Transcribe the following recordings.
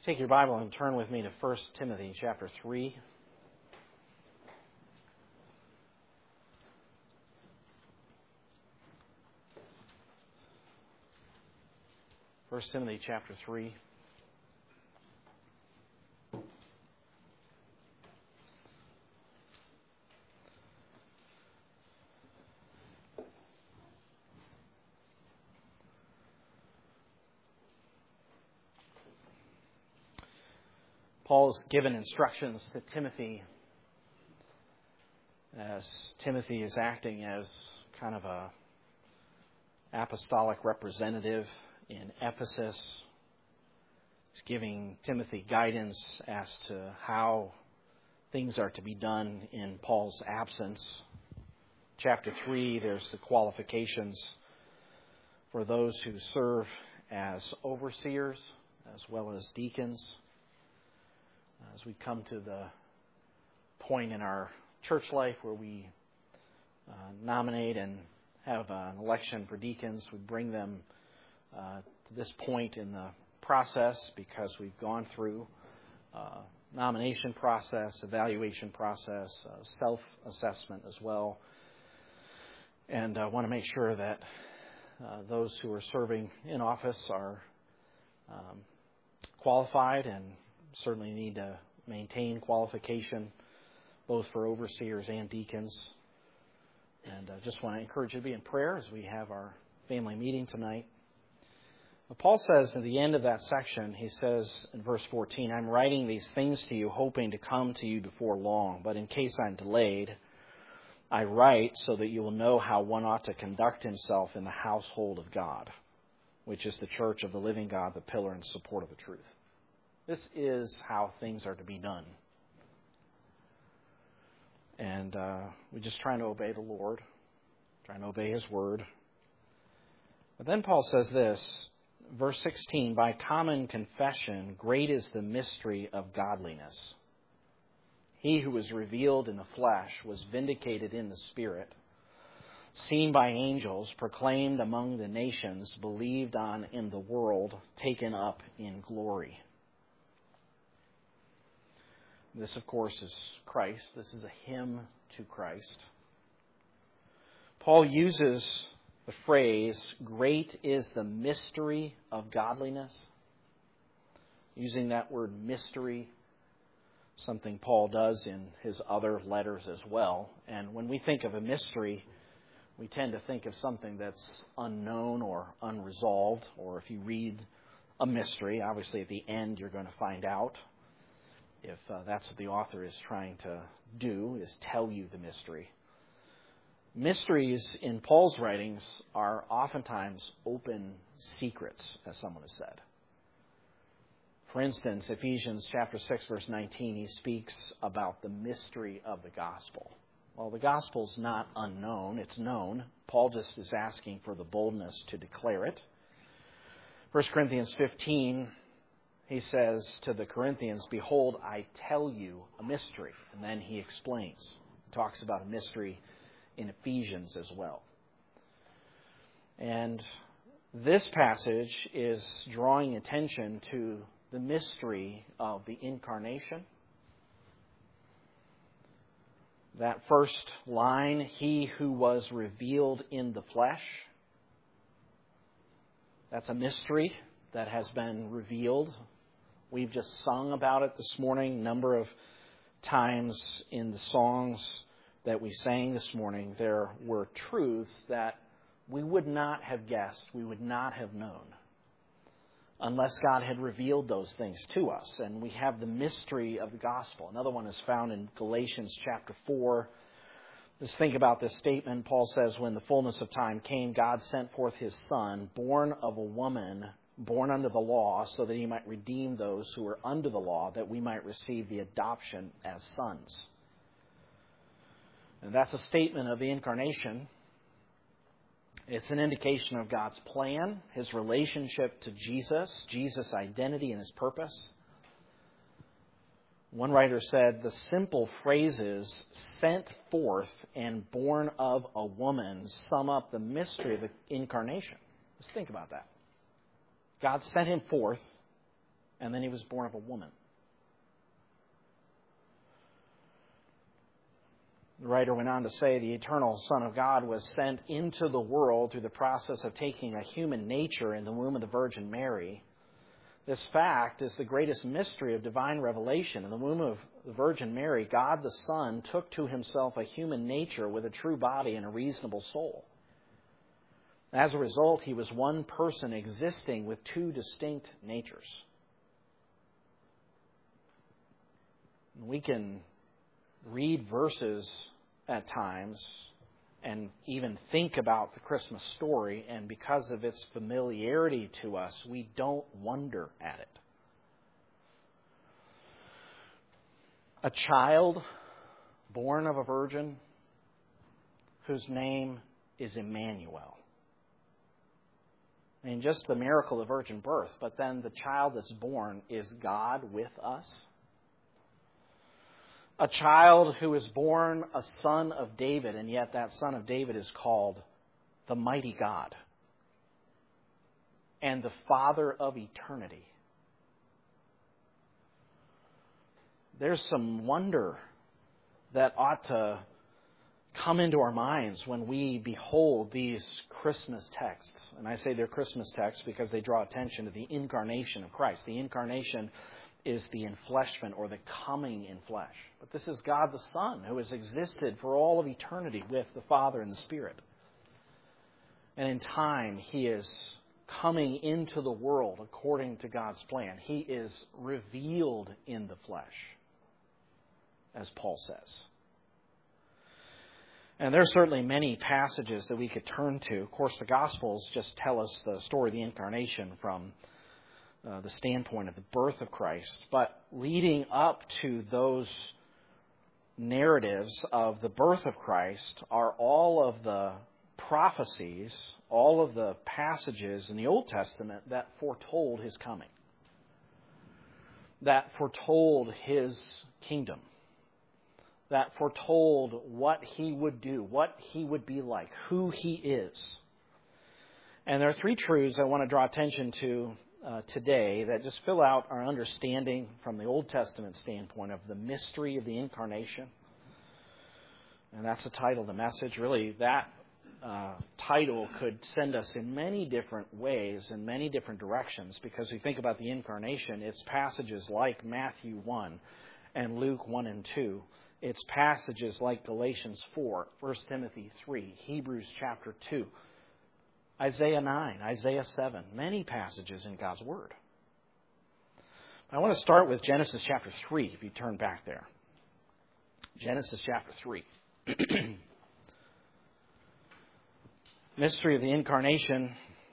Take your Bible and turn with me to 1 Timothy chapter 3. 1 Timothy chapter 3. Paul's given instructions to Timothy as Timothy is acting as kind of a apostolic representative in Ephesus. He's giving Timothy guidance as to how things are to be done in Paul's absence. Chapter 3, there's the qualifications for those who serve as overseers as well as deacons. As we come to the point in our church life where we nominate and have an election for deacons, we bring them to this point in the process because we've gone through nomination process, evaluation process, self-assessment as well. And I want to make sure that those who are serving in office are qualified and certainly need to maintain qualification both for overseers and deacons. And I just want to encourage you to be in prayer as we have our family meeting tonight. Paul says at the end of that section, he says in verse 14, I'm writing these things to you, hoping to come to you before long. But in case I'm delayed, I write so that you will know how one ought to conduct himself in the household of God, which is the church of the living God, the pillar and support of the truth. This is how things are to be done. And we're just trying to obey the Lord, trying to obey His word. But then Paul says this, verse 16, by common confession, great is the mystery of godliness. He who was revealed in the flesh was vindicated in the Spirit, seen by angels, proclaimed among the nations, believed on in the world, taken up in glory. This, of course, is Christ. This is a hymn to Christ. Paul uses the phrase, great is the mystery of godliness. Using that word mystery, something Paul does in his other letters as well. And when we think of a mystery, we tend to think of something that's unknown or unresolved. Or if you read a mystery, obviously at the end you're going to find out. If that's what the author is trying to do, is tell you the mystery. Mysteries in Paul's writings are oftentimes open secrets, as someone has said. For instance, Ephesians chapter 6, verse 19, he speaks about the mystery of the gospel. Well, the gospel's not unknown, it's known. Paul just is asking for the boldness to declare it. 1 Corinthians 15, he says to the Corinthians, behold, I tell you a mystery. And then he explains. He talks about a mystery in Ephesians as well. And this passage is drawing attention to the mystery of the incarnation. That first line, he who was revealed in the flesh. That's a mystery that has been revealed. We've just sung about it this morning, a number of times in the songs that we sang this morning. There were truths that we would not have guessed, we would not have known, unless God had revealed those things to us. And we have the mystery of the gospel. Another one is found in Galatians chapter 4. Just think about this statement. Paul says, when the fullness of time came, God sent forth His Son, born of a woman, born under the law, so that He might redeem those who were under the law, that we might receive the adoption as sons. And that's a statement of the incarnation. It's an indication of God's plan, His relationship to Jesus' identity and His purpose. One writer said, the simple phrases, sent forth and born of a woman, sum up the mystery of the incarnation. Let's think about that. God sent Him forth and then he was born of a woman. The writer went on to say the eternal Son of God was sent into the world through the process of taking a human nature in the womb of the Virgin Mary. This fact is the greatest mystery of divine revelation. In the womb of the Virgin Mary, God the Son took to himself a human nature with a true body and a reasonable soul. As a result, he was one person existing with two distinct natures. We can read verses at times and even think about the Christmas story, and because of its familiarity to us, we don't wonder at it. A child born of a virgin whose name is Emmanuel. I mean, just the miracle of virgin birth, but then the child that's born is God with us. A child who is born a son of David, and yet that son of David is called the mighty God and the Father of eternity. There's some wonder that ought to come into our minds when we behold these Christmas texts. And I say they're Christmas texts because they draw attention to the incarnation of Christ. The incarnation is the enfleshment or the coming in flesh. But this is God the Son who has existed for all of eternity with the Father and the Spirit. And in time, he is coming into the world according to God's plan. He is revealed in the flesh, as Paul says. And there are certainly many passages that we could turn to. Of course, the Gospels just tell us the story of the incarnation from the standpoint of the birth of Christ. But leading up to those narratives of the birth of Christ are all of the prophecies, all of the passages in the Old Testament that foretold his coming, that foretold his kingdom, that foretold what he would do, what he would be like, who he is. And there are three truths I want to draw attention to today that just fill out our understanding from the Old Testament standpoint of the mystery of the incarnation. And that's the title of the message. Really, that title could send us in many different ways, in many different directions, because we think about the incarnation, it's passages like Matthew 1 and Luke 1 and 2. It's passages like Galatians 4, 1 Timothy 3, Hebrews chapter 2, Isaiah 9, Isaiah 7, many passages in God's Word. I want to start with Genesis chapter 3, if you turn back there. Genesis chapter 3. Mystery of the incarnation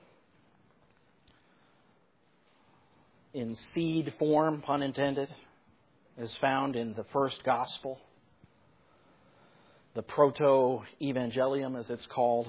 in seed form, pun intended, is found in the first gospel. The proto-evangelium, as it's called.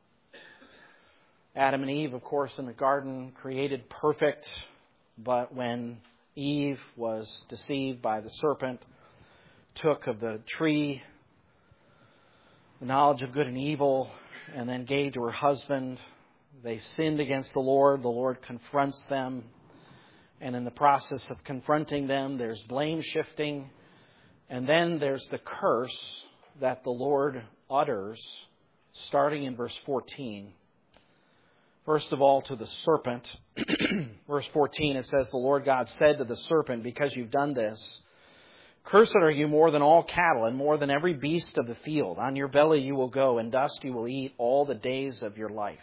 Adam and Eve, of course, in the garden, created perfect, but when Eve was deceived by the serpent, took of the tree, the knowledge of good and evil, and then gave to her husband, they sinned against the Lord. The Lord confronts them, and in the process of confronting them, there's blame shifting, and then there's the curse that the Lord utters, starting in verse 14. First of all, to the serpent. Verse 14, it says, the Lord God said to the serpent, because you've done this, cursed are you more than all cattle and more than every beast of the field. On your belly you will go, and dust you will eat all the days of your life.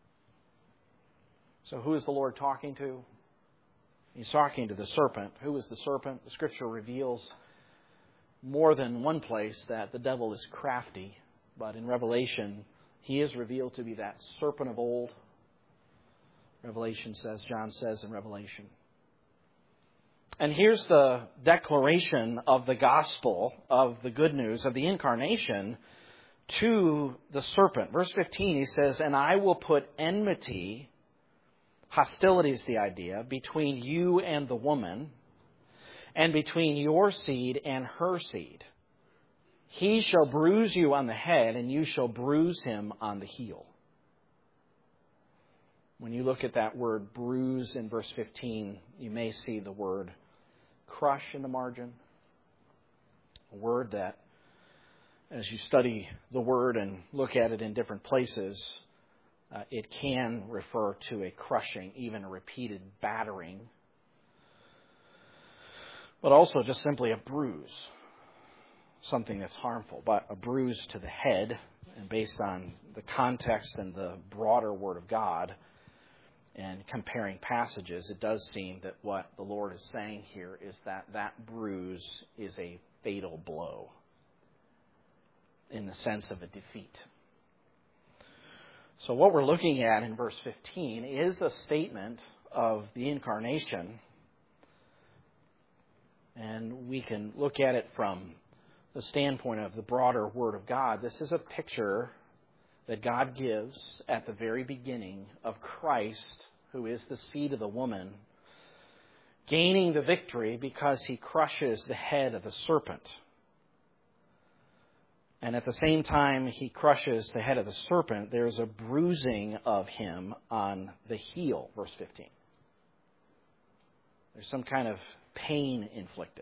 So who is the Lord talking to? He's talking to the serpent. Who is the serpent? The Scripture reveals more than one place that the devil is crafty. But in Revelation, he is revealed to be that serpent of old. Revelation says, John says in Revelation. And here's the declaration of the gospel, of the good news, of the incarnation to the serpent. Verse 15, he says, and I will put enmity, hostility is the idea, between you and the woman, and between your seed and her seed. He shall bruise you on the head, and you shall bruise him on the heel. When you look at that word bruise in verse 15, you may see the word crush in the margin. A word that, as you study the word and look at it in different places, it can refer to a crushing, even a repeated battering, but also just simply a bruise, something that's harmful, but a bruise to the head. And based on the context and the broader Word of God and comparing passages, it does seem that what the Lord is saying here is that that bruise is a fatal blow in the sense of a defeat. So what we're looking at in verse 15 is a statement of the incarnation, and we can look at it from the standpoint of the broader Word of God. This is a picture that God gives at the very beginning of Christ, who is the seed of the woman, gaining the victory because he crushes the head of the serpent. And at the same time he crushes the head of the serpent, there's a bruising of him on the heel, verse 15. There's some kind of pain inflicted.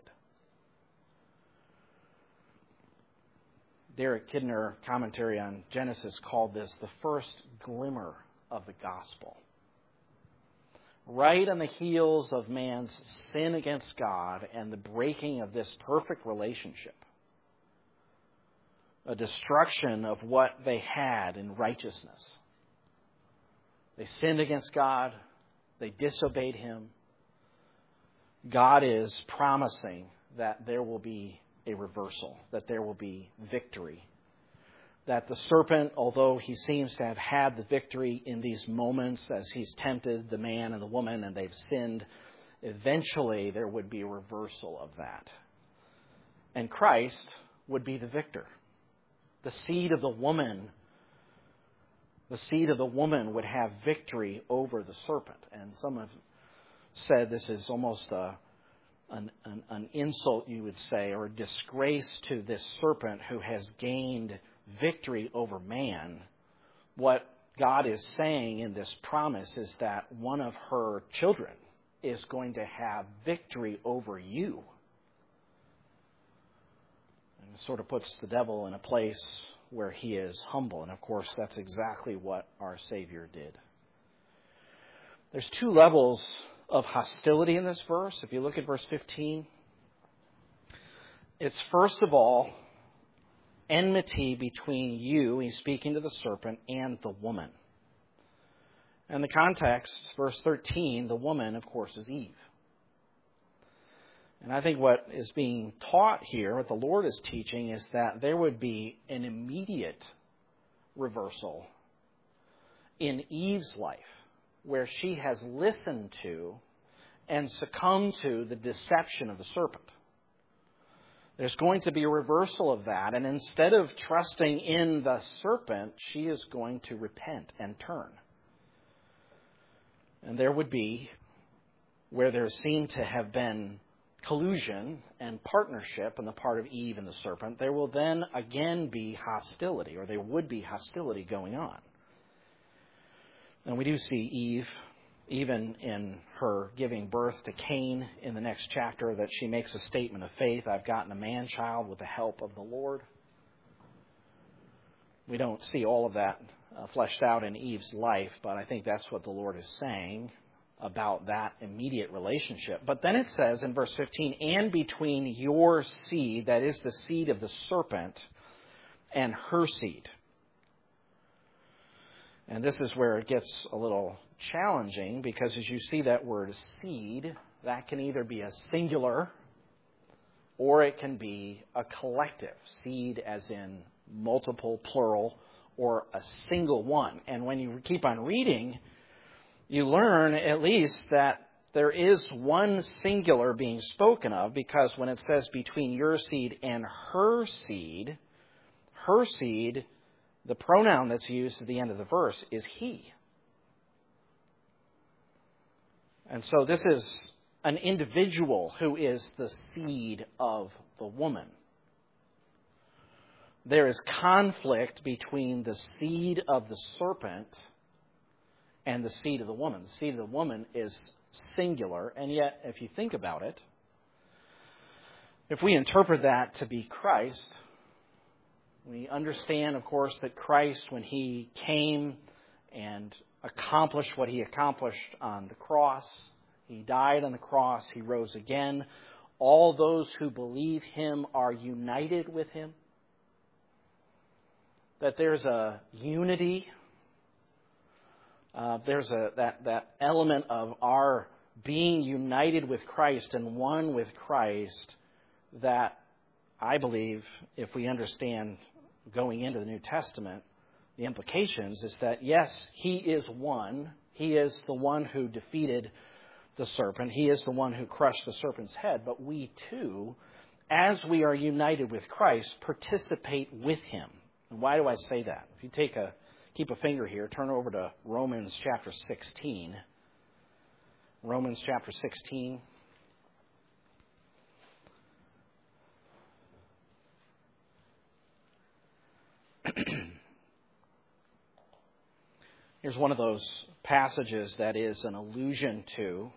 Derek Kidner, commentary on Genesis, called this the first glimmer of the gospel. Right on the heels of man's sin against God and the breaking of this perfect relationship, a destruction of what they had in righteousness. They sinned against God. They disobeyed Him. God is promising that there will be a reversal, that there will be victory. That the serpent, although he seems to have had the victory in these moments as he's tempted the man and the woman and they've sinned, eventually there would be a reversal of that. And Christ would be the victor. The seed of the woman would have victory over the serpent. And some have said this is almost an insult, you would say, or a disgrace to this serpent who has gained victory over man. What God is saying in this promise is that one of her children is going to have victory over you. And it sort of puts the devil in a place where he is humble. And of course, that's exactly what our Savior did. There's two levels of hostility in this verse. If you look at verse 15, it's first of all enmity between you, he's speaking to the serpent, and the woman. And the context, verse 13, the woman, of course, is Eve. And I think what is being taught here, what the Lord is teaching, is that there would be an immediate reversal in Eve's life, where she has listened to and succumbed to the deception of the serpent. There's going to be a reversal of that, and instead of trusting in the serpent, she is going to repent and turn. And there would be, where there seemed to have been collusion and partnership on the part of Eve and the serpent, there will then again be hostility, or there would be hostility going on. And we do see Eve, even in her giving birth to Cain in the next chapter, that she makes a statement of faith. I've gotten a man-child with the help of the Lord. We don't see all of that fleshed out in Eve's life, but I think that's what the Lord is saying about that immediate relationship. But then it says in verse 15, and between your seed, that is the seed of the serpent, and her seed. And this is where it gets a little challenging, because as you see that word seed, that can either be a singular or it can be a collective. Seed as in multiple, plural, or a single one. And when you keep on reading, you learn at least that there is one singular being spoken of, because when it says between your seed and her seed, the pronoun that's used at the end of the verse is he. And so this is an individual who is the seed of the woman. There is conflict between the seed of the serpent and the seed of the woman. The seed of the woman is singular, and yet, if you think about it, if we interpret that to be Christ, we understand, of course, that Christ, when he came and accomplished what he accomplished on the cross, he died on the cross, he rose again. All those who believe him are united with him. That there's a unity. There's that element of our being united with Christ and one with Christ that I believe, if we understand going into the New Testament, the implications is that, yes, he is one. He is the one who defeated the serpent. He is the one who crushed the serpent's head. But we too, as we are united with Christ, participate with him. And why do I say that? If you keep a finger here, turn over to Romans chapter 16. Romans chapter 16. Here's one of those passages that is an allusion to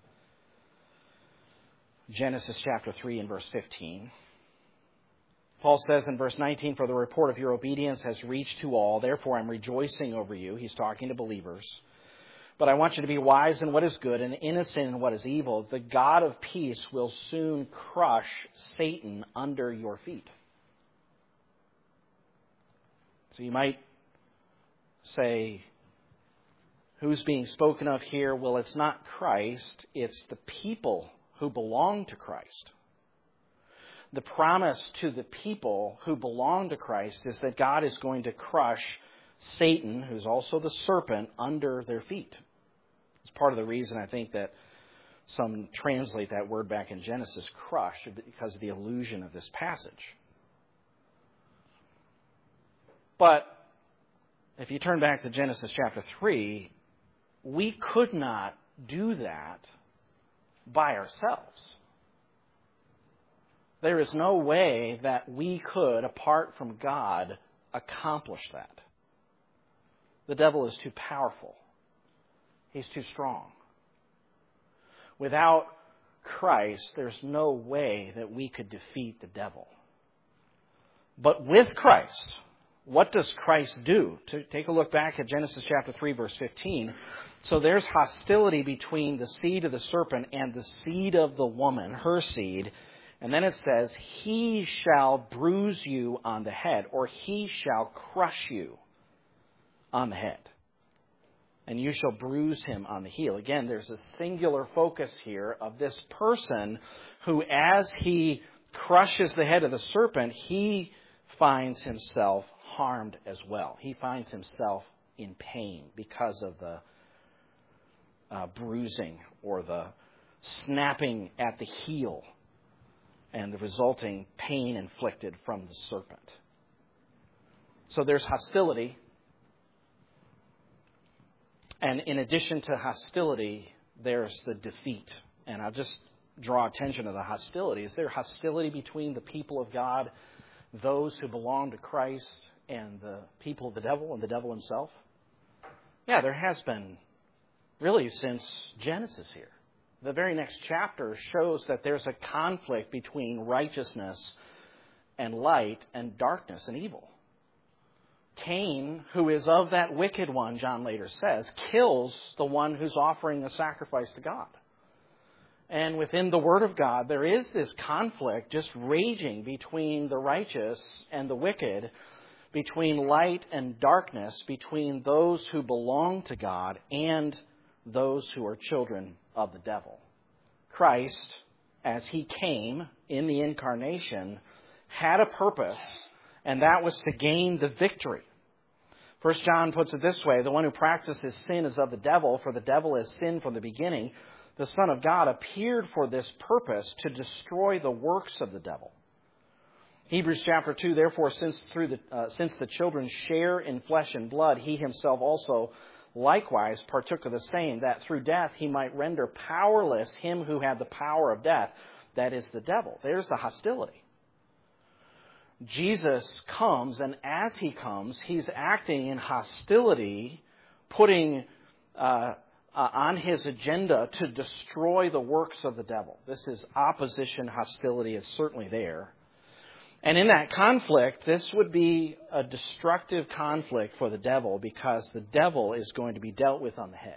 Genesis chapter 3 and verse 15. Paul says in verse 19, "For the report of your obedience has reached to all. Therefore, I'm rejoicing over you." He's talking to believers. "But I want you to be wise in what is good and innocent in what is evil. The God of peace will soon crush Satan under your feet." So you might say, who's being spoken of here? Well, it's not Christ. It's the people who belong to Christ. The promise to the people who belong to Christ is that God is going to crush Satan, who's also the serpent, under their feet. It's part of the reason I think that some translate that word back in Genesis, crush, because of the allusion of this passage. But if you turn back to Genesis chapter 3, we could not do that by ourselves. There is no way that we could, apart from God, accomplish that. The devil is too powerful. He's too strong. Without Christ, there's no way that we could defeat the devil. But with Christ, what does Christ do? Take a look back at Genesis chapter 3, verse 15. So there's hostility between the seed of the serpent and the seed of the woman, her seed. And then it says, "He shall bruise you on the head," or "He shall crush you on the head. And you shall bruise him on the heel." Again, there's a singular focus here of this person who, as he crushes the head of the serpent, he finds himself harmed as well. He finds himself in pain because of the bruising or the snapping at the heel and the resulting pain inflicted from the serpent. So there's hostility. And in addition to hostility, there's the defeat. And I'll just draw attention to the hostility. Is there hostility between the people of God, those who belong to Christ, and the people of the devil and the devil himself? Yeah, there has been really since Genesis here. The very next chapter shows that there's a conflict between righteousness and light and darkness and evil. Cain, who is of that wicked one, John later says, kills the one who's offering a sacrifice to God. And within the Word of God, there is this conflict just raging between the righteous and the wicked, between light and darkness, between those who belong to God and those who are children of the devil. Christ, as he came in the incarnation, had a purpose, and that was to gain the victory. 1 John puts it this way: "The one who practices sin is of the devil, for the devil has sinned from the beginning. The Son of God appeared for this purpose, to destroy the works of the devil." Hebrews chapter 2, "Therefore, since the children share in flesh and blood, he himself also likewise partook of the same, that through death he might render powerless him who had the power of death, that is the devil." There's the hostility. Jesus comes, and as he comes, he's acting in hostility, putting on his agenda to destroy the works of the devil. This is opposition, hostility is certainly there. And in that conflict, this would be a destructive conflict for the devil because the devil is going to be dealt with on the head.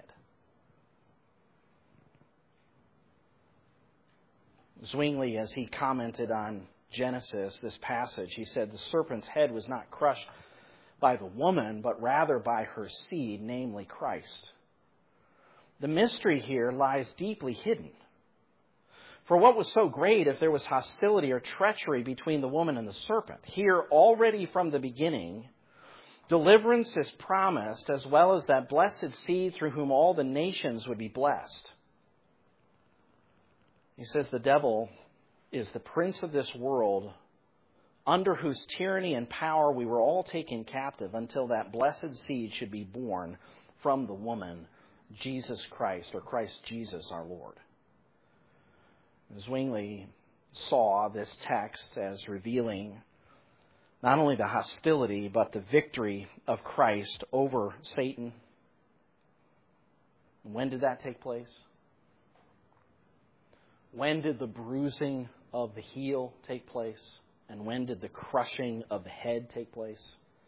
Zwingli, as he commented on Genesis, this passage, he said, the serpent's head was not crushed by the woman, but rather by her seed, namely Christ. The mystery here lies deeply hidden. For what was so great if there was hostility or treachery between the woman and the serpent? Here, already from the beginning, deliverance is promised, as well as that blessed seed through whom all the nations would be blessed. He says the devil is the prince of this world, under whose tyranny and power we were all taken captive until that blessed seed should be born from the woman, Jesus Christ, or Christ Jesus our Lord. Zwingli saw this text as revealing not only the hostility, but the victory of Christ over Satan. When did that take place? When did the bruising of the heel take place? And when did the crushing of the head take place?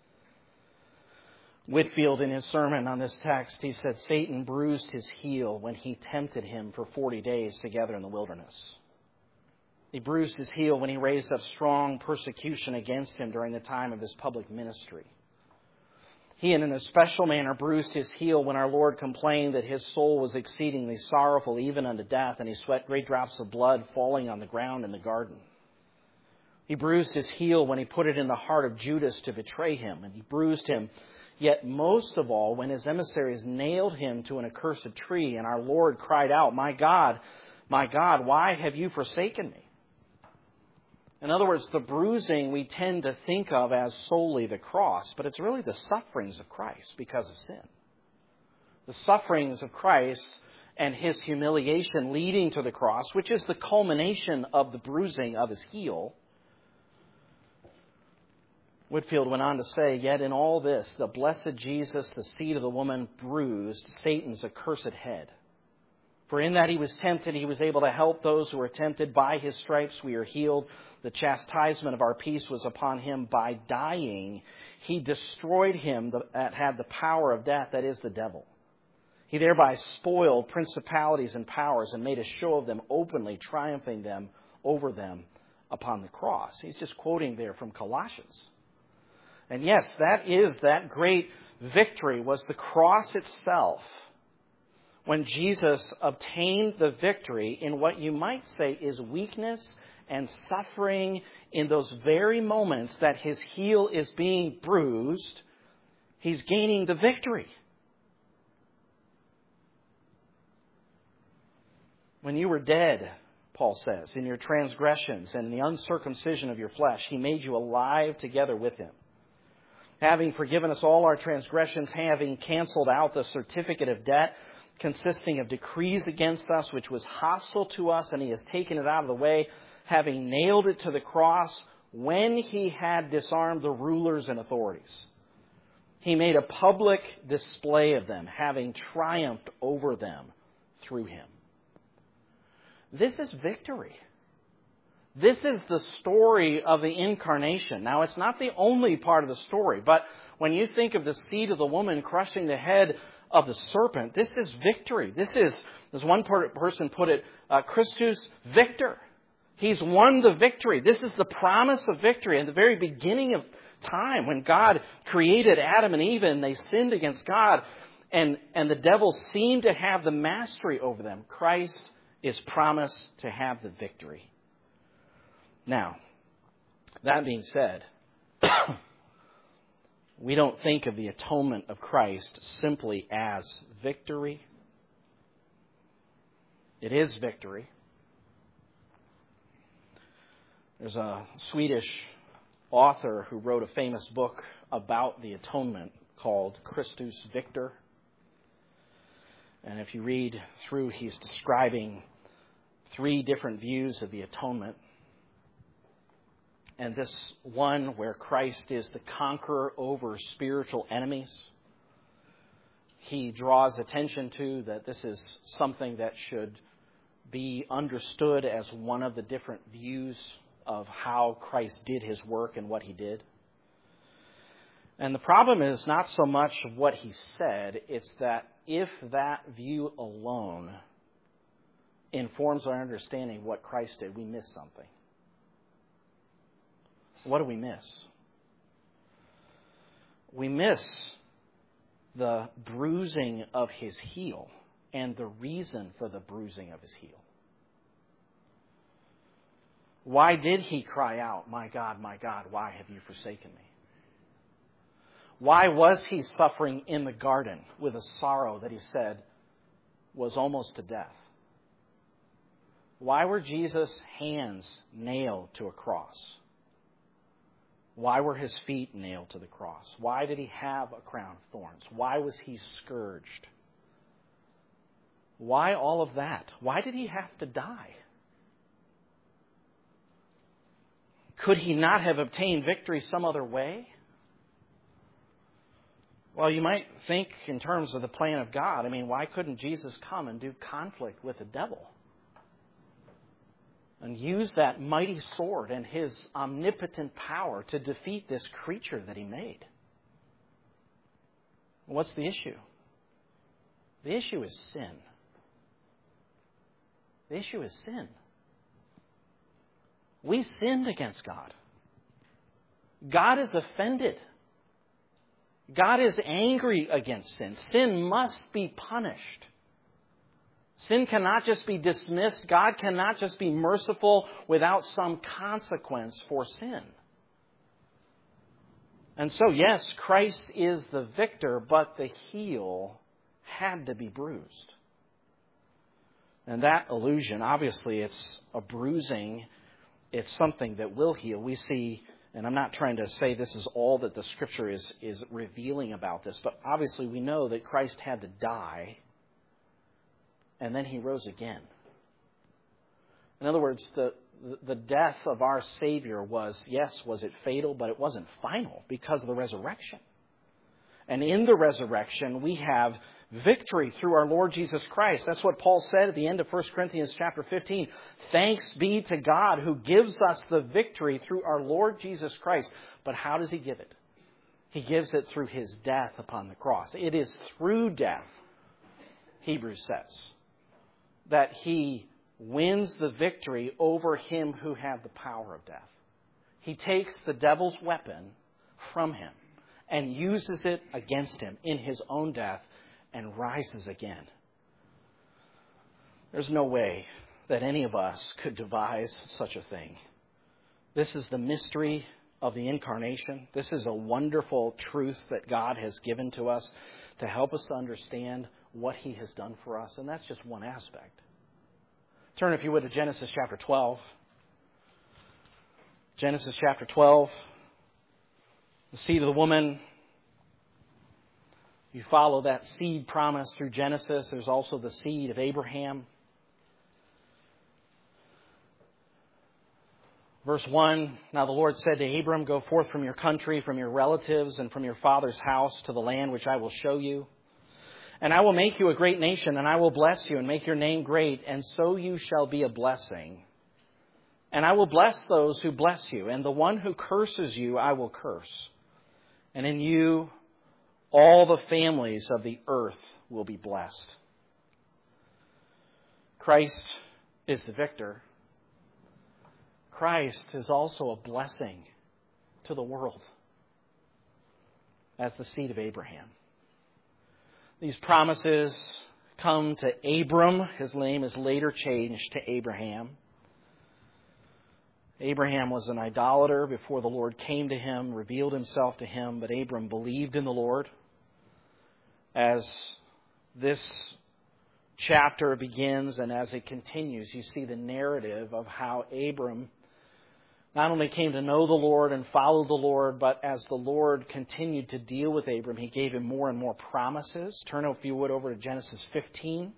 Whitfield, in his sermon on this text, he said, Satan bruised his heel when he tempted him for 40 days together in the wilderness. He bruised his heel when he raised up strong persecution against him during the time of his public ministry. He, in an especial manner, bruised his heel when our Lord complained that his soul was exceedingly sorrowful, even unto death, and he sweat great drops of blood falling on the ground in the garden. He bruised his heel when he put it in the heart of Judas to betray him, and he bruised him yet most of all when his emissaries nailed him to an accursed tree, and our Lord cried out, my God, why have you forsaken me? In other words, the bruising we tend to think of as solely the cross, but it's really the sufferings of Christ because of sin. The sufferings of Christ and his humiliation leading to the cross, which is the culmination of the bruising of his heel. Whitfield went on to say, yet in all this, the blessed Jesus, the seed of the woman, bruised Satan's accursed head. For in that he was tempted, he was able to help those who were tempted. By his stripes we are healed. The chastisement of our peace was upon him. By dying, he destroyed him that had the power of death, that is the devil. He thereby spoiled principalities and powers and made a show of them openly, triumphing them over them upon the cross. He's just quoting there from Colossians. And yes, that great victory was the cross itself, when Jesus obtained the victory in what you might say is weakness and suffering. In those very moments that his heel is being bruised, he's gaining the victory. When you were dead, Paul says, in your transgressions and in the uncircumcision of your flesh, he made you alive together with him. Having forgiven us all our transgressions, having canceled out the certificate of debt consisting of decrees against us, which was hostile to us, and he has taken it out of the way, having nailed it to the cross when he had disarmed the rulers and authorities. He made a public display of them, having triumphed over them through him. This is victory. This is the story of the incarnation. Now, it's not the only part of the story, but when you think of the seed of the woman crushing the head of the serpent, this is victory. This is, as one person put it, Christus Victor. He's won the victory. This is the promise of victory. In the very beginning of time, when God created Adam and Eve and they sinned against God, and the devil seemed to have the mastery over them, Christ is promised to have the victory. Now, that being said, we don't think of the atonement of Christ simply as victory. It is victory. There's a Swedish author who wrote a famous book about the atonement called Christus Victor. And if you read through, he's describing 3 different views of the atonement. And this one where Christ is the conqueror over spiritual enemies. he draws attention to that this is something that should be understood as one of the different views of how Christ did his work and what he did. And the problem is not so much what he said, it's that if that view alone informs our understanding of what Christ did, we miss something. What do we miss? We miss the bruising of his heel and the reason for the bruising of his heel. Why did he cry out, my God, why have you forsaken me? Why was he suffering in the garden with a sorrow that he said was almost to death? Why were Jesus' hands nailed to a cross? Why were his feet nailed to the cross? Why did he have a crown of thorns? Why was he scourged? Why all of that? Why did he have to die? Could he not have obtained victory some other way? Well, you might think in terms of the plan of God. I mean, why couldn't Jesus come and do conflict with the devil? And use that mighty sword and his omnipotent power to defeat this creature that he made. What's the issue? The issue is sin. The issue is sin. We sinned against God. God is offended. God is angry against sin. Sin must be punished. Sin cannot just be dismissed. God cannot just be merciful without some consequence for sin. And so, yes, Christ is the victor, but the heel had to be bruised. And that illusion, obviously, it's a bruising. It's something that will heal. We see, and I'm not trying to say this is all that the Scripture is revealing about this, but obviously we know that Christ had to die, and then he rose again. In other words, the death of our Savior was it fatal, but it wasn't final because of the resurrection. And in the resurrection, we have victory through our Lord Jesus Christ. That's what Paul said at the end of 1 Corinthians chapter 15. Thanks be to God who gives us the victory through our Lord Jesus Christ. But how does he give it? He gives it through his death upon the cross. It is through death, Hebrews says, that he wins the victory over him who had the power of death. He takes the devil's weapon from him and uses it against him in his own death and rises again. There's no way that any of us could devise such a thing. This is the mystery of the incarnation. This is a wonderful truth that God has given to us to help us to understand what he has done for us. And that's just one aspect. Turn, if you would, to Genesis chapter 12. Genesis chapter 12. The seed of the woman. You follow that seed promise through Genesis. There's also the seed of Abraham. Verse 1, now the Lord said to Abram, go forth from your country, from your relatives, and from your father's house to the land which I will show you. And I will make you a great nation, and I will bless you and make your name great, and so you shall be a blessing. And I will bless those who bless you, and the one who curses you I will curse. And in you all the families of the earth will be blessed. Christ is the victor. Christ is also a blessing to the world as the seed of Abraham. These promises come to Abram. His name is later changed to Abraham. Abraham was an idolater before the Lord came to him, revealed himself to him, but Abram believed in the Lord. As this chapter begins and as it continues, you see the narrative of how Abram not only came to know the Lord and follow the Lord, but as the Lord continued to deal with Abram, he gave him more and more promises. Turn, if you would, over to Genesis 15.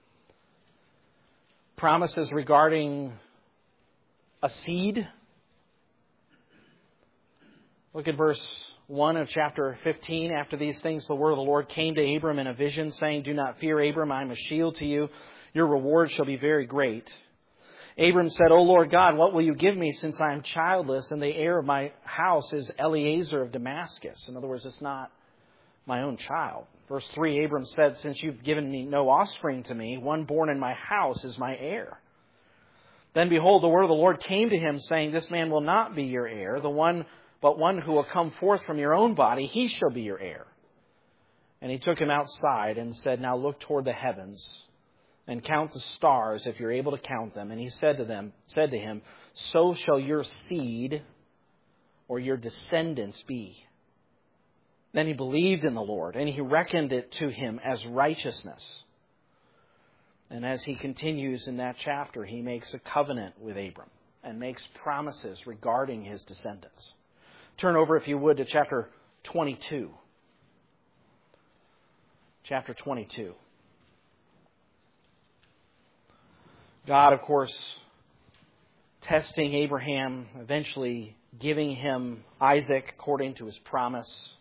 Promises regarding a seed. Look at verse 1 of chapter 15. After these things, the word of the Lord came to Abram in a vision, saying, "Do not fear, Abram, I am a shield to you. Your reward shall be very great." Abram said, "O Lord God, what will you give me since I am childless and the heir of my house is Eliezer of Damascus?" In other words, it's not my own child. Verse 3, Abram said, "Since you've given me no offspring to me, one born in my house is my heir." Then behold, the word of the Lord came to him, saying, "This man will not be your heir, but one who will come forth from your own body, he shall be your heir." And he took him outside and said, "Now look toward the heavens and count the stars if you're able to count them." And he said to him, "So shall your seed," or your descendants, "be." Then he believed in the Lord, and he reckoned it to him as righteousness. And as he continues in that chapter, he makes a covenant with Abram and makes promises regarding his descendants. Turn over, if you would, to chapter 22. Chapter 22. God, of course, testing Abraham, eventually giving him Isaac according to his promise.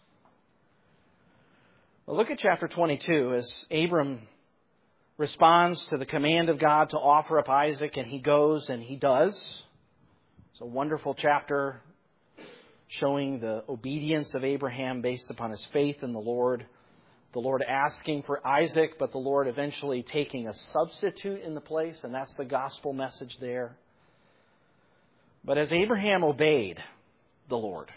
Well, look at chapter 22 as Abram responds to the command of God to offer up Isaac, and he goes and he does. It's a wonderful chapter showing the obedience of Abraham based upon his faith in the Lord asking for Isaac, but the Lord eventually taking a substitute in the place, and that's the gospel message there. But as Abraham obeyed the Lord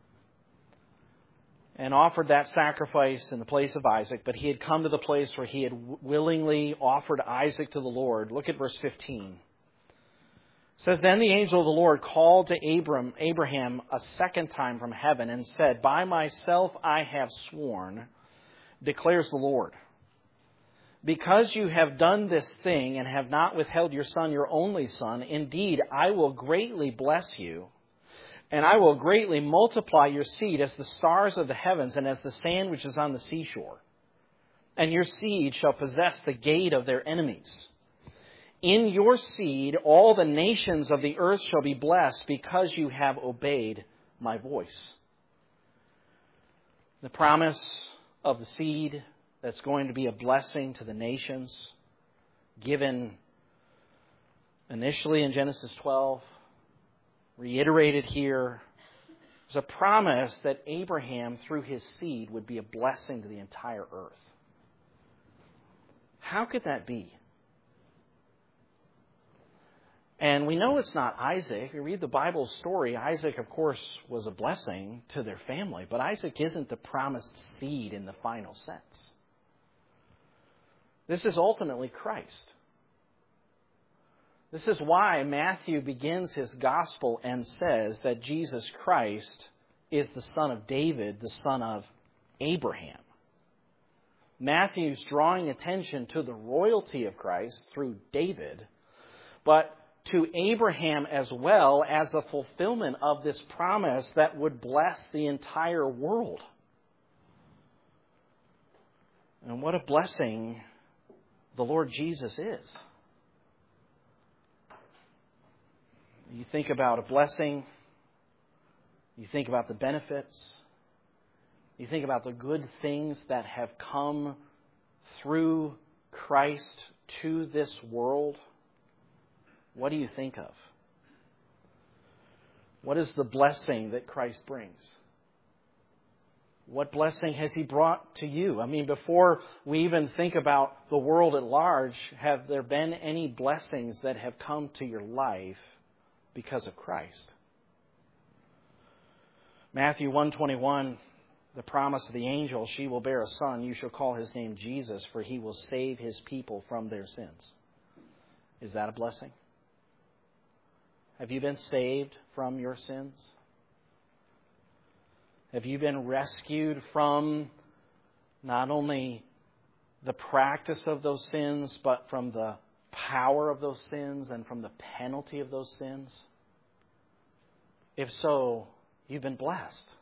and offered that sacrifice in the place of Isaac, but he had come to the place where he had willingly offered Isaac to the Lord. Look at verse 15. It says, "Then the angel of the Lord called to Abraham a second time from heaven and said, 'By myself I have sworn, declares the Lord, because you have done this thing and have not withheld your son, your only son, indeed I will greatly bless you, and I will greatly multiply your seed as the stars of the heavens and as the sand which is on the seashore. And your seed shall possess the gate of their enemies. In your seed all the nations of the earth shall be blessed, because you have obeyed my voice.'" The promise of the seed that's going to be a blessing to the nations, given initially in Genesis 12, reiterated here, is a promise that Abraham, through his seed, would be a blessing to the entire earth. How could that be? And we know it's not Isaac. We read the Bible story. Isaac, of course, was a blessing to their family, but Isaac isn't the promised seed in the final sense. This is ultimately Christ. This is why Matthew begins his gospel and says that Jesus Christ is the son of David, the son of Abraham. Matthew's drawing attention to the royalty of Christ through David, but to Abraham as well as a fulfillment of this promise that would bless the entire world. And what a blessing the Lord Jesus is. You think about a blessing, you think about the benefits, you think about the good things that have come through Christ to this world. What do you think of? What is the blessing that Christ brings? What blessing has He brought to you? I mean, before we even think about the world at large, have there been any blessings that have come to your life because of Christ? Matthew 1:21, the promise of the angel, "She will bear a son, you shall call his name Jesus, for he will save his people from their sins." Is that a blessing? Have you been saved from your sins? Have you been rescued from not only the practice of those sins, but from the power of those sins and from the penalty of those sins? If so, you've been blessed.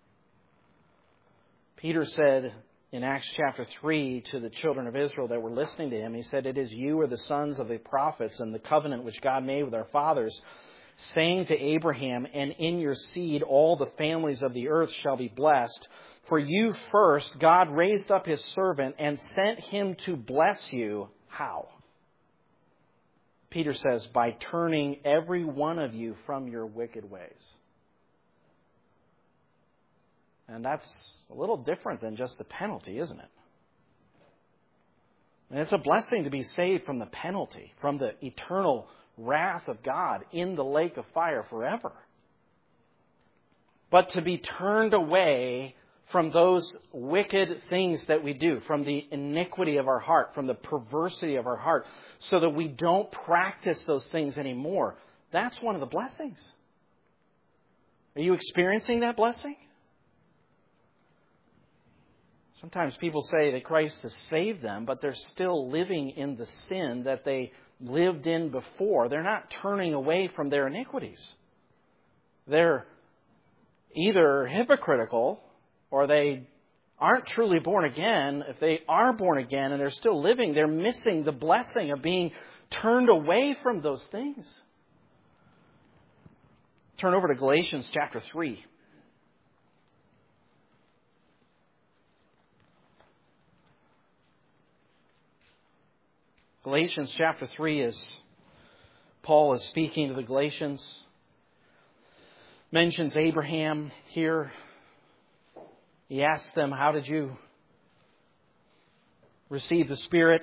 Peter said in Acts chapter 3 to the children of Israel that were listening to him, he said, "It is you, are the sons of the prophets, and the covenant which God made with our fathers, saying to Abraham, and in your seed all the families of the earth shall be blessed. For you first, God raised up his servant and sent him to bless you. How? Peter says, by turning every one of you from your wicked ways. And that's a little different than just the penalty, isn't it? And it's a blessing to be saved from the penalty, from the eternal wrath of God in the lake of fire forever. But to be turned away from those wicked things that we do, from the iniquity of our heart, from the perversity of our heart, so that we don't practice those things anymore. That's one of the blessings. Are you experiencing that blessing? Sometimes people say that Christ has saved them, but they're still living in the sin that they lived in before. They're not turning away from their iniquities. They're either hypocritical or they aren't truly born again. If they are born again and they're still living, they're missing the blessing of being turned away from those things. Turn over to Galatians chapter 3. Galatians chapter 3, as Paul is speaking to the Galatians, mentions Abraham here. He asks them, how did you receive the Spirit?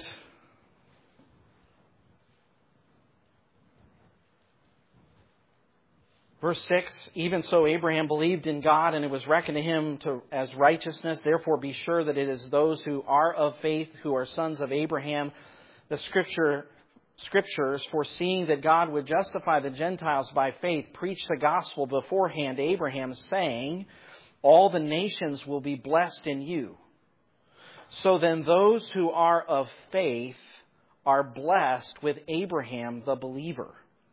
Verse 6, even so Abraham believed in God, and it was reckoned to him as righteousness. Therefore be sure that it is those who are of faith who are sons of Abraham. The Scriptures, foreseeing that God would justify the Gentiles by faith, preached the gospel beforehand to Abraham, saying, all the nations will be blessed in you. So then those who are of faith are blessed with Abraham the believer.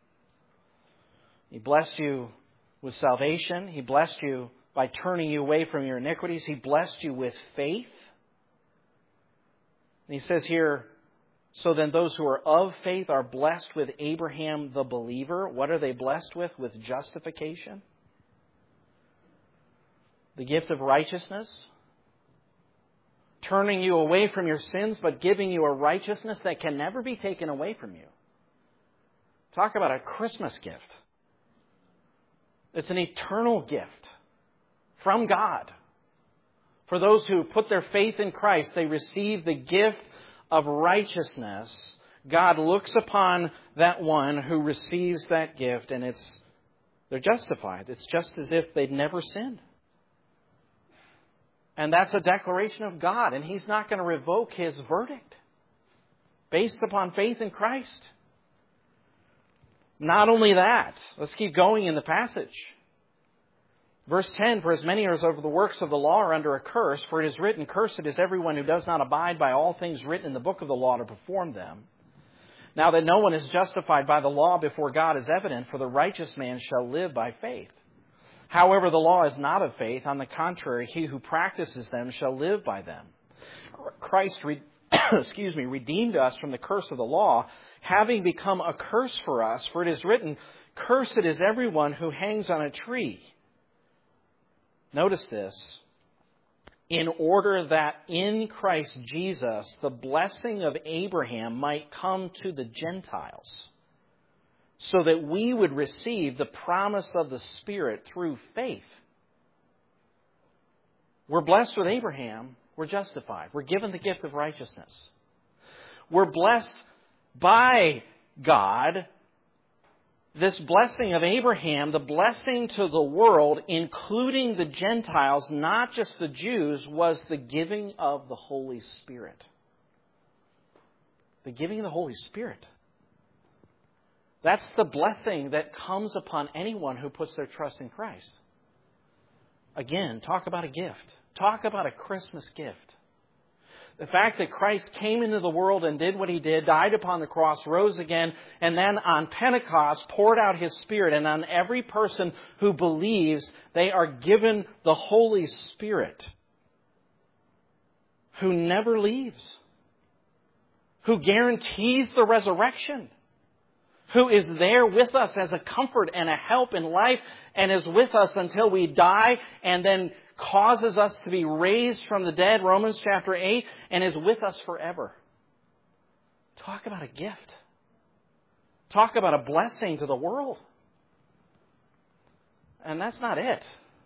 He blessed you with salvation. He blessed you by turning you away from your iniquities. He blessed you with faith. And he says here, so then those who are of faith are blessed with Abraham the believer. What are they blessed with? With justification. The gift of righteousness. Turning you away from your sins, but giving you a righteousness that can never be taken away from you. Talk about a Christmas gift. It's an eternal gift from God. For those who put their faith in Christ, they receive the gift of righteousness. God looks upon that one who receives that gift, and they're justified. It's just as if they'd never sinned. And that's a declaration of God, and He's not going to revoke His verdict based upon faith in Christ. Not only that, let's keep going in the passage. Verse 10, for as many as of the works of the law are under a curse, for it is written, cursed is everyone who does not abide by all things written in the book of the law to perform them. Now that no one is justified by the law before God is evident, for the righteous man shall live by faith. However, the law is not of faith. On the contrary, he who practices them shall live by them. Christ redeemed us from the curse of the law, having become a curse for us, for it is written, cursed is everyone who hangs on a tree. Notice this, in order that in Christ Jesus the blessing of Abraham might come to the Gentiles, so that we would receive the promise of the Spirit through faith. We're blessed with Abraham. We're justified. We're given the gift of righteousness. We're blessed by God. This blessing of Abraham, the blessing to the world, including the Gentiles, not just the Jews, was the giving of the Holy Spirit. The giving of the Holy Spirit. That's the blessing that comes upon anyone who puts their trust in Christ. Again, talk about a gift. Talk about a Christmas gift. The fact that Christ came into the world and did what He did, died upon the cross, rose again, and then on Pentecost poured out His Spirit. And on every person who believes, they are given the Holy Spirit, who never leaves, who guarantees the resurrection, who is there with us as a comfort and a help in life and is with us until we die and then causes us to be raised from the dead, Romans chapter 8, and is with us forever. Talk about a gift. Talk about a blessing to the world. And that's not it.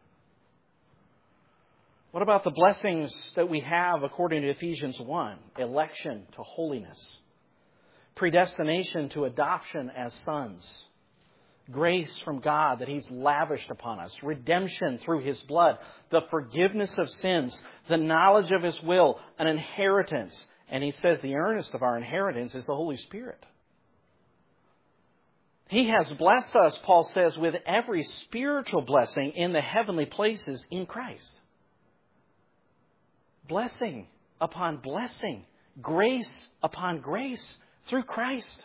What about the blessings that we have according to Ephesians 1? Election to holiness. Predestination to adoption as sons. Grace from God that He's lavished upon us. Redemption through His blood. The forgiveness of sins. The knowledge of His will. An inheritance. And He says the earnest of our inheritance is the Holy Spirit. He has blessed us, Paul says, with every spiritual blessing in the heavenly places in Christ. Blessing upon blessing. Grace upon grace through Christ.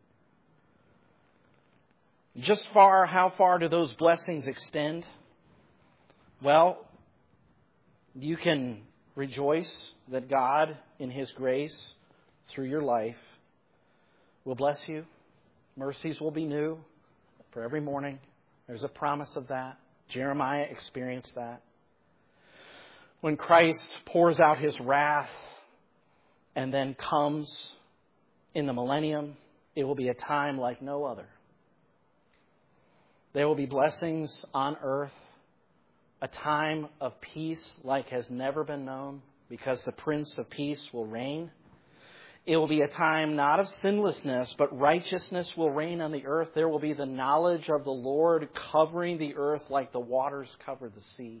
How far do those blessings extend? Well, you can rejoice that God, in His grace, through your life, will bless you. Mercies will be new for every morning. There's a promise of that. Jeremiah experienced that. When Christ pours out His wrath and then comes in the millennium, it will be a time like no other. There will be blessings on earth, a time of peace like has never been known, because the Prince of Peace will reign. It will be a time not of sinlessness, but righteousness will reign on the earth. There will be the knowledge of the Lord covering the earth like the waters cover the sea.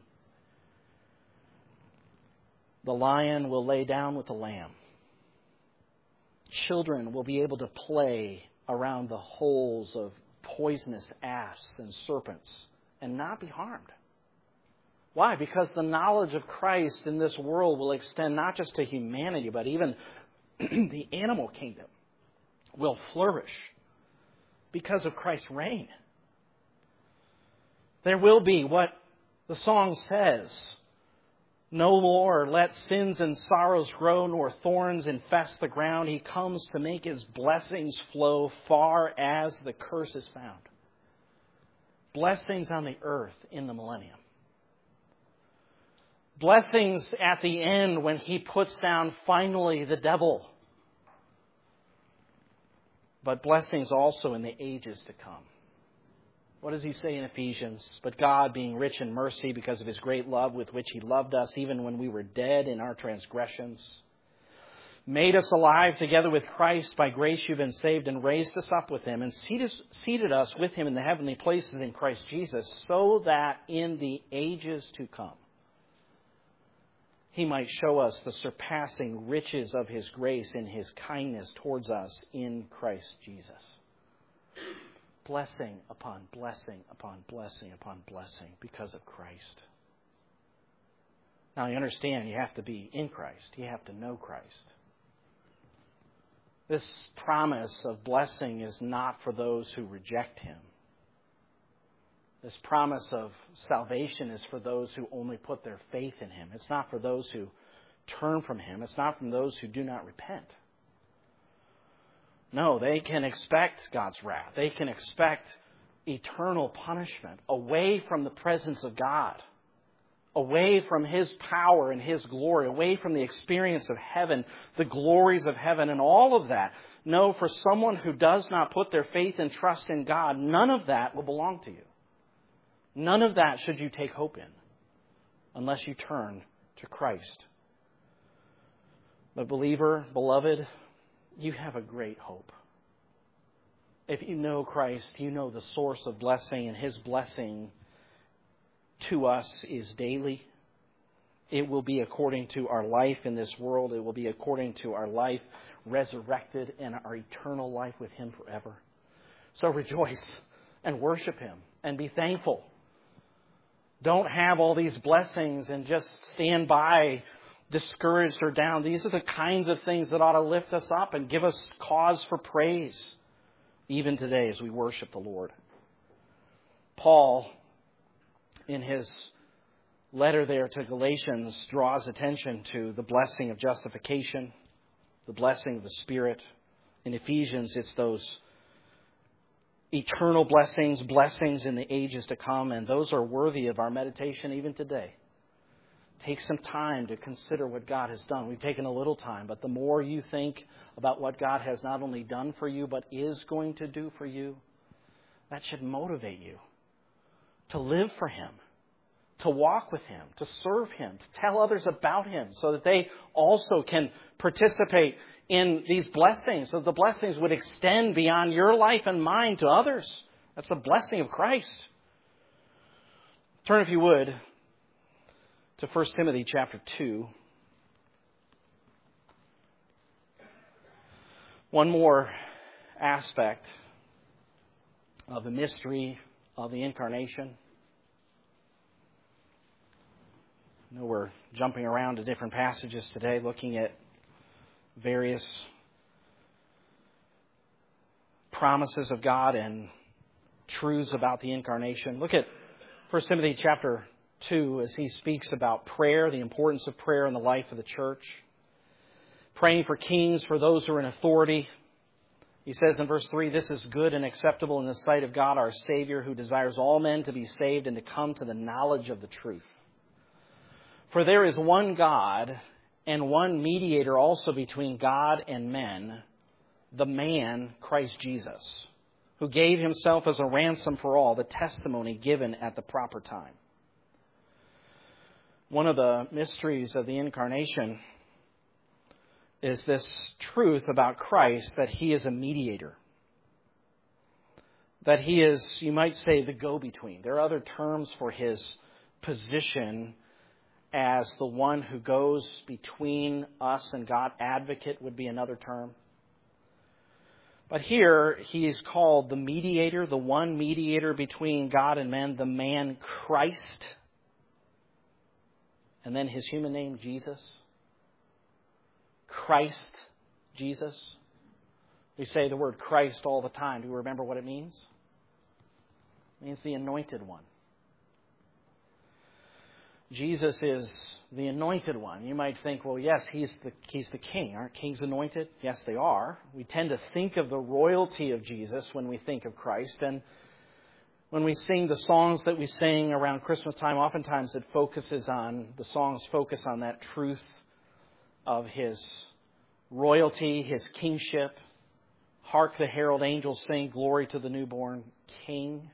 The lion will lay down with the lamb. Children will be able to play around the holes of poisonous asps and serpents and not be harmed. Why? Because the knowledge of Christ in this world will extend not just to humanity, but even the animal kingdom will flourish because of Christ's reign. There will be what the song says, no more let sins and sorrows grow, nor thorns infest the ground. He comes to make His blessings flow far as the curse is found. Blessings on the earth in the millennium. Blessings at the end when He puts down finally the devil. But blessings also in the ages to come. What does he say in Ephesians? But God, being rich in mercy because of His great love with which He loved us, even when we were dead in our transgressions, made us alive together with Christ. By grace you've been saved, and raised us up with Him, and seated us with Him in the heavenly places in Christ Jesus, so that in the ages to come He might show us the surpassing riches of His grace in His kindness towards us in Christ Jesus. Blessing upon blessing upon blessing upon blessing because of Christ. Now you understand you have to be in Christ. You have to know Christ. This promise of blessing is not for those who reject Him. This promise of salvation is for those who only put their faith in Him. It's not for those who turn from Him. It's not from those who do not repent. No, they can expect God's wrath. They can expect eternal punishment away from the presence of God, away from His power and His glory, away from the experience of heaven, the glories of heaven and all of that. No, for someone who does not put their faith and trust in God, none of that will belong to you. None of that should you take hope in unless you turn to Christ. But believer, beloved, you have a great hope. If you know Christ, you know the source of blessing, and His blessing to us is daily. It will be according to our life in this world. It will be according to our life resurrected and our eternal life with Him forever. So rejoice and worship Him and be thankful. Don't have all these blessings and just stand by discouraged or down. These are the kinds of things that ought to lift us up and give us cause for praise, even today as we worship the Lord. Paul, in his letter there to Galatians, draws attention to the blessing of justification, the blessing of the Spirit. In Ephesians, it's those eternal blessings, blessings in the ages to come, and those are worthy of our meditation even today. Take some time to consider what God has done. We've taken a little time, but the more you think about what God has not only done for you, but is going to do for you, that should motivate you to live for Him, to walk with Him, to serve Him, to tell others about Him so that they also can participate in these blessings, so the blessings would extend beyond your life and mine to others. That's the blessing of Christ. Turn, if you would, to 1 Timothy chapter 2. One more aspect of the mystery of the incarnation. I know we're jumping around to different passages today, looking at various promises of God and truths about the incarnation. Look at 1 Timothy chapter 2 as he speaks about prayer, the importance of prayer in the life of the church. Praying for kings, for those who are in authority. He says in verse 3, "This is good and acceptable in the sight of God our Savior, who desires all men to be saved and to come to the knowledge of the truth. For there is one God and one mediator also between God and men, the man Christ Jesus, who gave Himself as a ransom for all, the testimony given at the proper time." One of the mysteries of the incarnation is this truth about Christ, that He is a mediator. That He is, you might say, the go-between. There are other terms for His position as the one who goes between us and God. Advocate would be another term. But here, He is called the mediator, the one mediator between God and men, the man Christ. And then His human name, Jesus. Christ, Jesus. We say the word Christ all the time. Do you remember what it means? It means the anointed one. Jesus is the anointed one. You might think, well, yes, he's the king. Aren't kings anointed? Yes, they are. We tend to think of the royalty of Jesus when we think of Christ. And when we sing the songs that we sing around Christmas time, oftentimes the songs focus on that truth of His royalty, His kingship. Hark the herald angels sing, glory to the newborn King.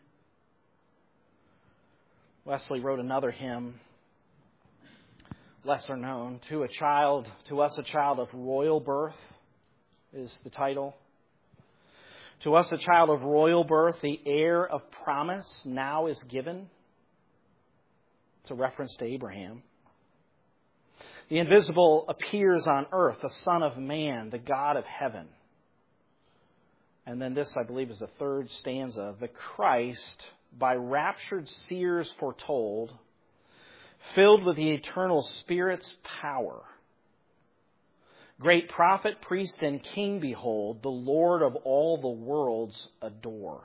Wesley wrote another hymn, lesser known, to us a child of royal birth is the title. To us a child of royal birth, the heir of promise now is given. It's a reference to Abraham. The invisible appears on earth, the Son of Man, the God of heaven. And then this, I believe, is the third stanza. The Christ, by raptured seers foretold, filled with the eternal Spirit's power. Great prophet, priest, and king, behold, the Lord of all the worlds adore.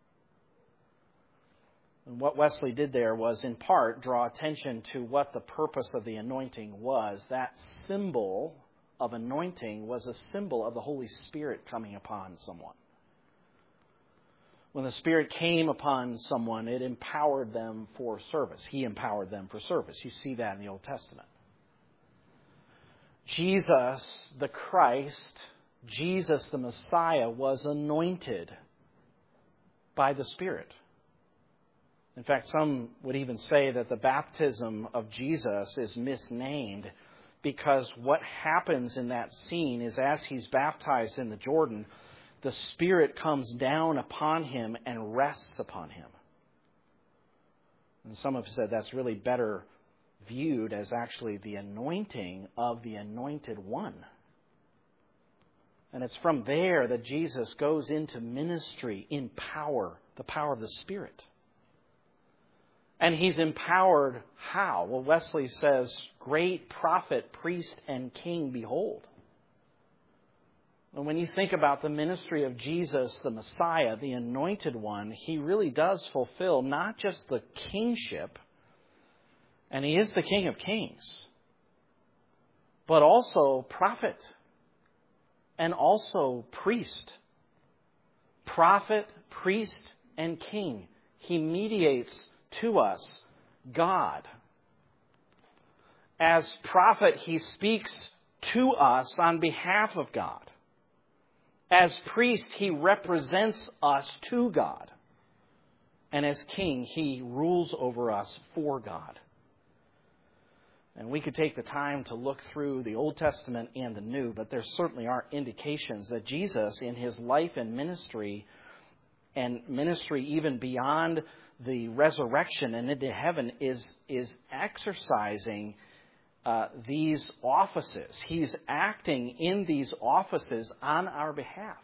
And what Wesley did there was, in part, draw attention to what the purpose of the anointing was. That symbol of anointing was a symbol of the Holy Spirit coming upon someone. When the Spirit came upon someone, it empowered them for service. He empowered them for service. You see that in the Old Testament. Jesus, the Christ, Jesus, the Messiah, was anointed by the Spirit. In fact, some would even say that the baptism of Jesus is misnamed because what happens in that scene is as He's baptized in the Jordan, the Spirit comes down upon Him and rests upon Him. And some have said that's really better viewed as actually the anointing of the anointed one. And it's from there that Jesus goes into ministry in power, the power of the Spirit. And He's empowered how? Well, Wesley says, great prophet, priest, and king, behold. And when you think about the ministry of Jesus, the Messiah, the anointed one, He really does fulfill not just the kingship, and He is the King of Kings, but also prophet and also priest. Prophet, priest and king. He mediates to us God. As prophet, he speaks to us on behalf of God. As priest, he represents us to God. And as king, he rules over us for God. And we could take the time to look through the Old Testament and the New, but there certainly are indications that Jesus, in his life and ministry even beyond the resurrection and into heaven, is exercising these offices. He's acting in these offices on our behalf.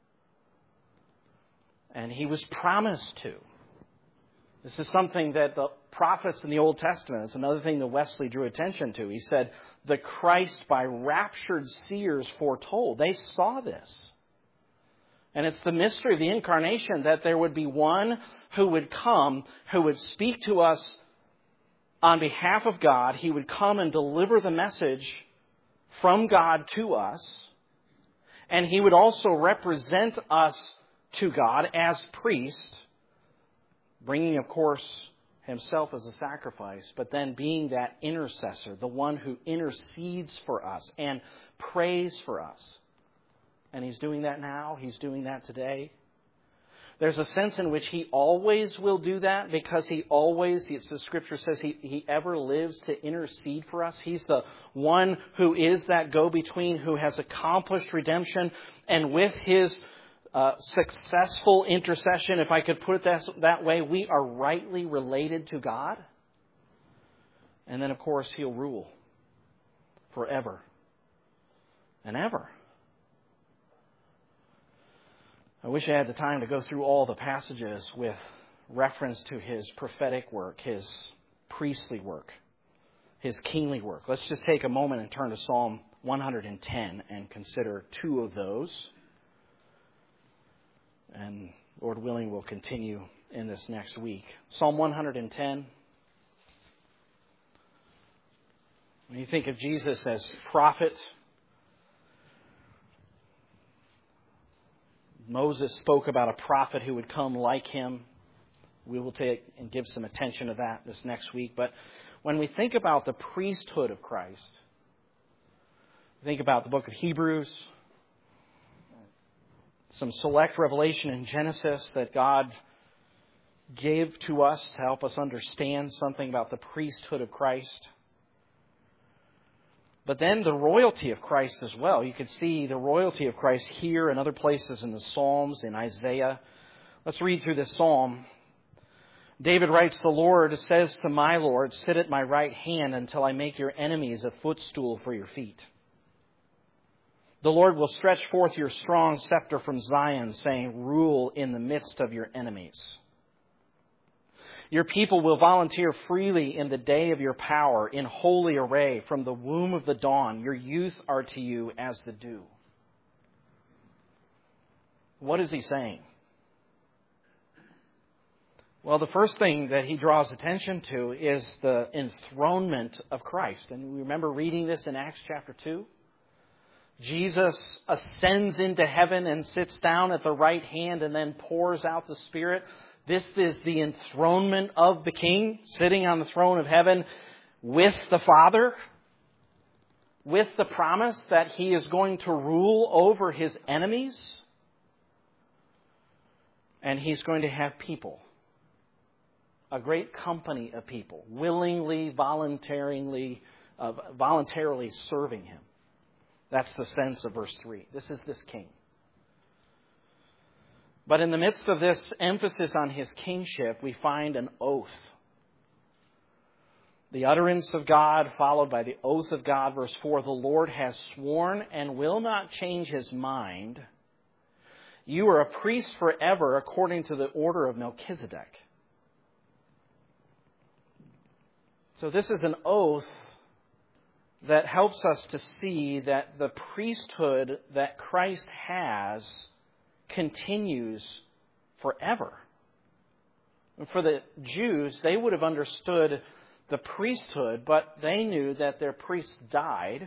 And he was promised to. This is something that the prophets in the Old Testament, it's another thing that Wesley drew attention to. He said, the Christ by raptured seers foretold. They saw this. And it's the mystery of the incarnation that there would be one who would come, who would speak to us on behalf of God. He would come and deliver the message from God to us. And he would also represent us to God as priest, bringing, of course, himself as a sacrifice, but then being that intercessor, the one who intercedes for us and prays for us. And he's doing that now. He's doing that today. There's a sense in which he always will do that because he always, as the Scripture says, he ever lives to intercede for us. He's the one who is that go-between, who has accomplished redemption. And with his successful intercession, if I could put it that way, we are rightly related to God. And then, of course, he'll rule forever and ever. I wish I had the time to go through all the passages with reference to his prophetic work, his priestly work, his kingly work. Let's just take a moment and turn to Psalm 110 and consider two of those. And Lord willing, we'll continue in this next week. Psalm 110. When you think of Jesus as prophet, Moses spoke about a prophet who would come like him. We will take and give some attention to that this next week. But when we think about the priesthood of Christ, think about the book of Hebrews, some select revelation in Genesis that God gave to us to help us understand something about the priesthood of Christ. But then the royalty of Christ as well. You can see the royalty of Christ here and other places in the Psalms, in Isaiah. Let's read through this psalm. David writes, "The Lord says to my Lord, sit at my right hand until I make your enemies a footstool for your feet. The Lord will stretch forth your strong scepter from Zion, saying, rule in the midst of your enemies. Your people will volunteer freely in the day of your power, in holy array from the womb of the dawn. Your youth are to you as the dew." What is he saying? Well, the first thing that he draws attention to is the enthronement of Christ. And we remember reading this in Acts chapter 2. Jesus ascends into heaven and sits down at the right hand and then pours out the Spirit. This is the enthronement of the King, sitting on the throne of heaven with the Father, with the promise that he is going to rule over his enemies. And he's going to have people, a great company of people, willingly, voluntarily serving him. That's the sense of verse 3. This is this King. But in the midst of this emphasis on his kingship, we find an oath. The utterance of God followed by the oath of God. Verse 4, the Lord has sworn and will not change his mind. You are a priest forever according to the order of Melchizedek. So this is an oath that helps us to see that the priesthood that Christ has continues forever. And for the Jews, they would have understood the priesthood, but they knew that their priests died.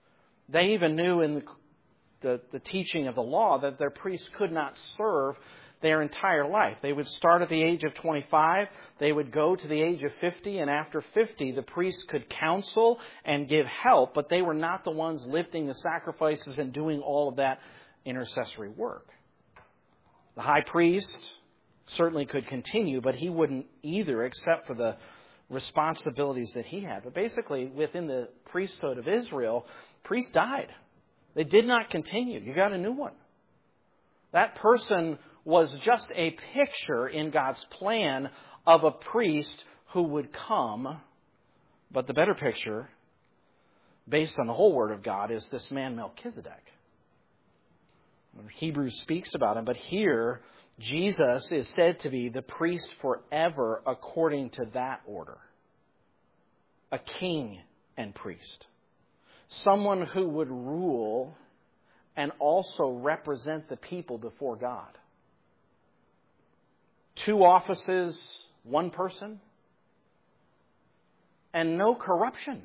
They even knew in the teaching of the law that their priests could not serve their entire life. They would start at the age of 25, they would go to the age of 50, and after 50, the priests could counsel and give help, but they were not the ones lifting the sacrifices and doing all of that intercessory work. The high priest certainly could continue, but he wouldn't either, except for the responsibilities that he had. But basically, within the priesthood of Israel, priests died. They did not continue. You got a new one. That person was just a picture in God's plan of a priest who would come. But the better picture, based on the whole Word of God, is this man Melchizedek. Hebrews speaks about him, but here Jesus is said to be the priest forever according to that order. A king and priest. Someone who would rule and also represent the people before God. 2 offices, 1 person, and no corruption.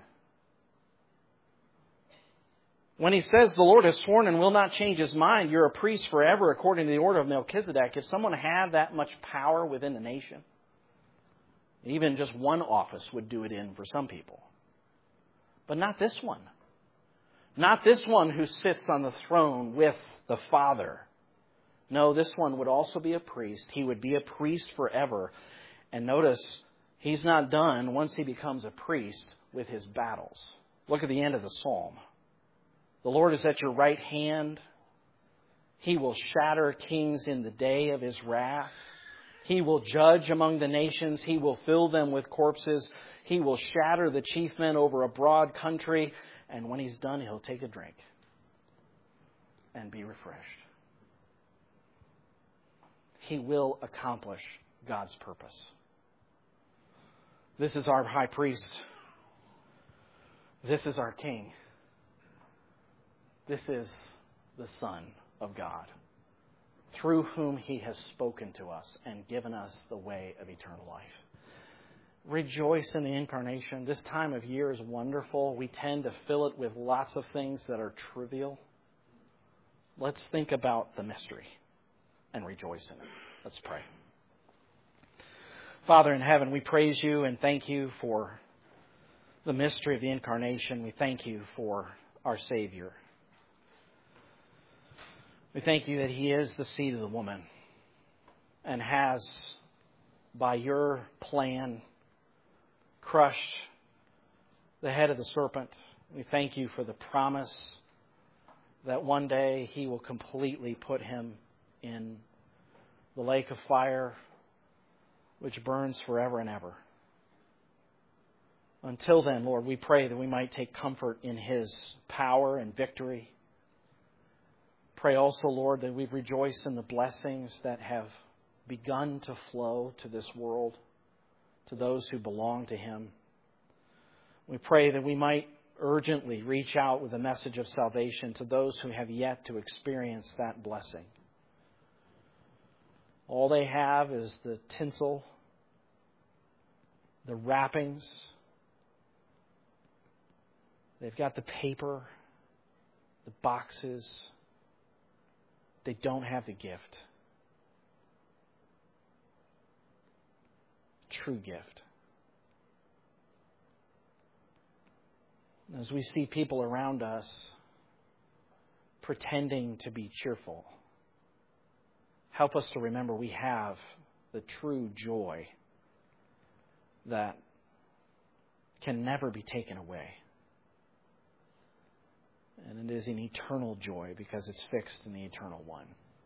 When he says the Lord has sworn and will not change his mind, you're a priest forever according to the order of Melchizedek. If someone had that much power within the nation, even just 1 office would do it in for some people. But not this one. Not this one who sits on the throne with the Father. No, this one would also be a priest. He would be a priest forever. And notice, he's not done once he becomes a priest with his battles. Look at the end of the psalm. The Lord is at your right hand. He will shatter kings in the day of his wrath. He will judge among the nations. He will fill them with corpses. He will shatter the chief men over a broad country. And when he's done, he'll take a drink and be refreshed. He will accomplish God's purpose. This is our high priest. This is our king. This is the Son of God, through whom he has spoken to us and given us the way of eternal life. Rejoice in the incarnation. This time of year is wonderful. We tend to fill it with lots of things that are trivial. Let's think about the mystery and rejoice in it. Let's pray. Father in heaven, we praise you and thank you for the mystery of the incarnation. We thank you for our Savior. We thank you that he is the seed of the woman and has, by your plan, crushed the head of the serpent. We thank you for the promise that one day he will completely put him in the lake of fire, which burns forever and ever. Until then, Lord, we pray that we might take comfort in his power and victory. Pray also, Lord, that we rejoice in the blessings that have begun to flow to this world, to those who belong to him. We pray that we might urgently reach out with a message of salvation to those who have yet to experience that blessing. All they have is the tinsel, the wrappings. They've got the paper, the boxes. They don't have the gift. True gift. As we see people around us pretending to be cheerful, help us to remember we have the true joy that can never be taken away. And it is an eternal joy because it's fixed in the eternal one.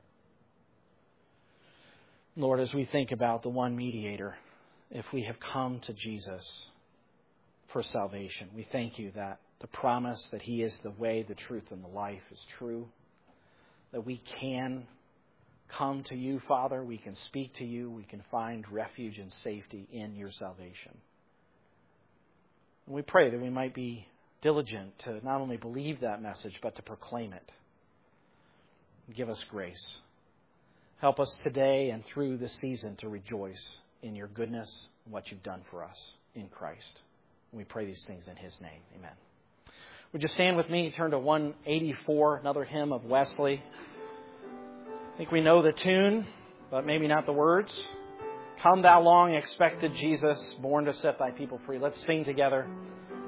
Lord, as we think about the one mediator, if we have come to Jesus for salvation, we thank you that the promise that he is the way, the truth, and the life is true. That we can come to you, Father. We can speak to you. We can find refuge and safety in your salvation. And we pray that we might be diligent to not only believe that message, but to proclaim it. Give us grace. Help us today and through this season to rejoice in your goodness and what you've done for us in Christ. We pray these things in his name. Amen. Would you stand with me? Turn to 184, another hymn of Wesley. I think we know the tune. but maybe not the words. Come, thou long expected Jesus, born to set thy people free. Let's sing together.